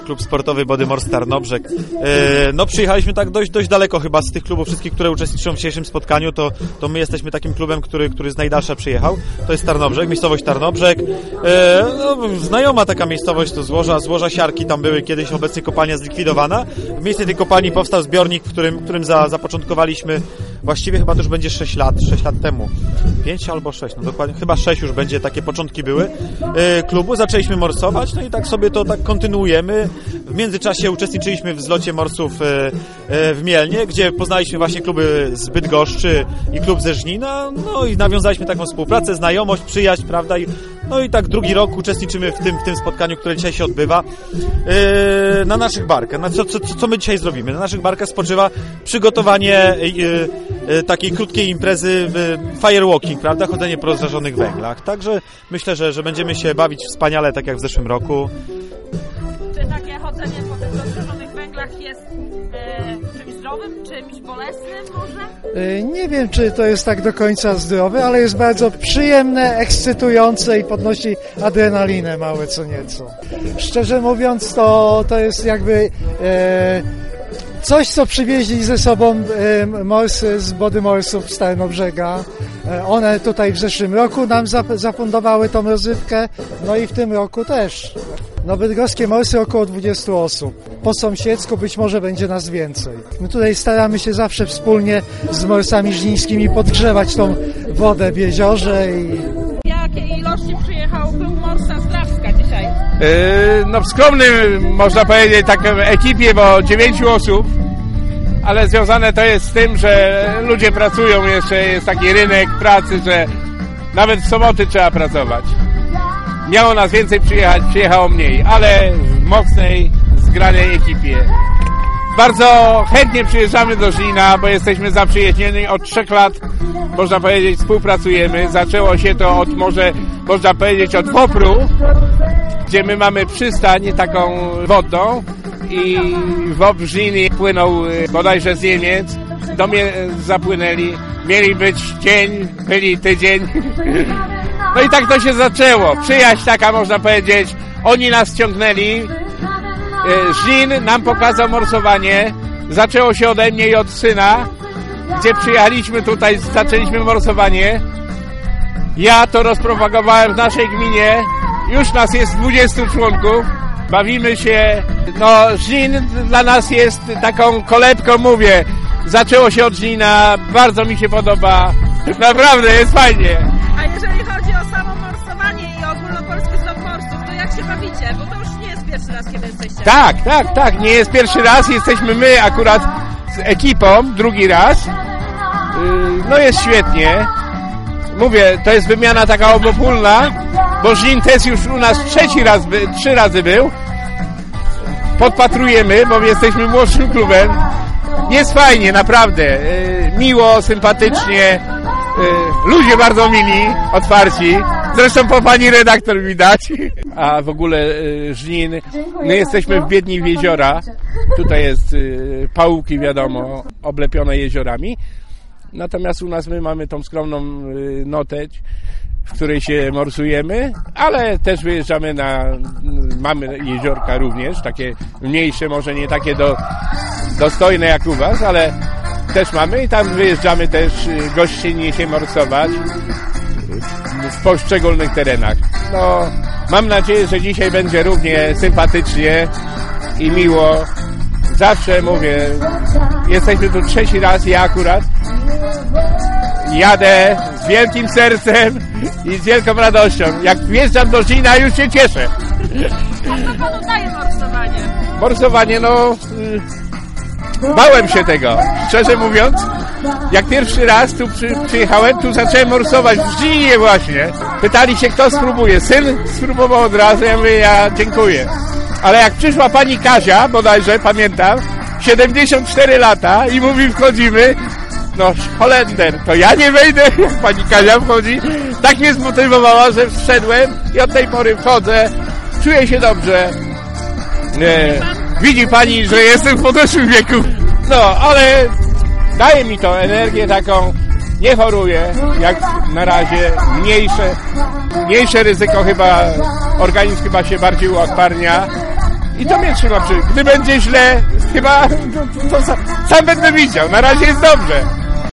Klub sportowy Bodymors Tarnobrzeg. No przyjechaliśmy tak dość daleko chyba z tych klubów wszystkich, które uczestniczą w dzisiejszym spotkaniu, to my jesteśmy takim klubem, który z najdalsza przyjechał. To jest Tarnobrzeg, miejscowość Tarnobrzeg. No, znajoma taka miejscowość to złoża siarki tam były kiedyś, obecnie kopalnia zlikwidowana. W miejsce tej kopalni powstał zbiornik, którym zapoczątkowaliśmy właściwie chyba to już będzie 6 lat temu. 5 albo 6, no dokładnie, chyba 6 już będzie, takie początki były klubu. Zaczęliśmy morsować, no i tak sobie to tak kontynuujemy. W międzyczasie uczestniczyliśmy w zlocie morsów w Mielnie, gdzie poznaliśmy właśnie kluby z Bydgoszczy i klub ze Żnina, no i nawiązaliśmy taką współpracę, znajomość, przyjaźń, prawda? No i tak drugi rok uczestniczymy w tym spotkaniu, które dzisiaj się odbywa. Na naszych barkach. Co my dzisiaj zrobimy? Na naszych barkach spoczywa przygotowanie takiej krótkiej imprezy firewalking, prawda? Chodzenie po rozżarzonych węglach. Także myślę, że będziemy się bawić wspaniale, tak jak w zeszłym roku. Czy takie chodzenie po tych rozżarzonych węglach jest czymś zdrowym, czymś bolesnym może? Nie wiem, czy to jest tak do końca zdrowe, ale jest bardzo przyjemne, ekscytujące i podnosi adrenalinę małe co nieco. Szczerze mówiąc, to jest jakby coś, co przywieźli ze sobą morsy z Bodymorsów z Tarnobrzega. One tutaj w zeszłym roku nam zafundowały tą rozrywkę, no i w tym roku też. No bydgoskie morsy około 20 osób. Po sąsiedzku być może będzie nas więcej. My tutaj staramy się zawsze wspólnie z morsami żnińskimi podgrzewać tą wodę w jeziorze i... Jakiej ilości przyjechał był morsa z Drawska dzisiaj? No w skromnym, można powiedzieć, tak ekipie, bo 9 osób, ale związane to jest z tym, że ludzie pracują, jeszcze jest taki rynek pracy, że nawet w soboty trzeba pracować. Miało nas więcej przyjechać, przyjechało mniej, ale w mocnej, zgranej ekipie. Bardzo chętnie przyjeżdżamy do Żnina, bo jesteśmy zaprzyjaźnieni od 3 lat, można powiedzieć, współpracujemy. Zaczęło się to od, można powiedzieć, od Wopru, gdzie my mamy przystań taką wodną i Wopr w Żninie płynął bodajże z Niemiec. Do mnie zapłynęli, mieli być dzień, byli tydzień. No i tak to się zaczęło. Przyjaźń taka, można powiedzieć, oni nas ściągnęli. Żnin nam pokazał morsowanie. Zaczęło się ode mnie i od syna, gdzie przyjechaliśmy tutaj, zaczęliśmy morsowanie. Ja to rozpropagowałem w naszej gminie. Już nas jest 20 członków. Bawimy się. No, Żnin dla nas jest taką kolebką, mówię. Zaczęło się od Żnina. Bardzo mi się podoba. Naprawdę, jest fajnie. A jeżeli chodzi o samo morsowanie i ogólnopolski zlot morsów, to jak się bawicie? Bo to już nie jest pierwszy raz, kiedy jesteście. Tak. Nie jest pierwszy raz. Jesteśmy my akurat z ekipą, drugi raz. No jest świetnie. Mówię, to jest wymiana taka obopólna, bo Żnin też już u nas 3 razy był. Podpatrujemy, bo jesteśmy młodszym klubem. Jest fajnie, naprawdę. Miło, sympatycznie. Ludzie bardzo mili, otwarci. Zresztą po pani redaktor widać. A w ogóle Żnin, my jesteśmy wbiedni w jeziora. Tutaj jest Pałuki, wiadomo, oblepione jeziorami. Natomiast u nas my mamy tą skromną Noteć, w której się morsujemy, ale też wyjeżdżamy mamy jeziorka również, takie mniejsze, może nie takie dostojne jak u was, ale też mamy i tam wyjeżdżamy też gościnnie się morsować w poszczególnych terenach. No, mam nadzieję, że dzisiaj będzie równie sympatycznie i miło. Zawsze mówię, jesteśmy tu 3. raz, ja akurat jadę z wielkim sercem i z wielką radością. Jak wjeżdżam do Żnina, już się cieszę. A co panu daje morsowanie? Morsowanie, no... Bałem się tego, szczerze mówiąc. Jak pierwszy raz tu przyjechałem, tu zacząłem morsować w Żninie właśnie. Pytali się, kto spróbuje. Syn spróbował od razu, ja mówię, ja dziękuję. Ale jak przyszła pani Kazia, bodajże, pamiętam, 74 lata i mówi, wchodzimy, no Holender, to ja nie wejdę, jak pani Kazia wchodzi. Tak mnie zmotywowała, że wszedłem i od tej pory wchodzę, czuję się dobrze. Widzi pani, że jestem w podeszłym wieku. No, ale daje mi to energię taką, nie choruję, jak na razie, mniejsze ryzyko chyba, organizm chyba się bardziej uodparnia I to mnie trzyma przy... Gdy będzie źle, chyba to sam będę widział. Na razie jest dobrze.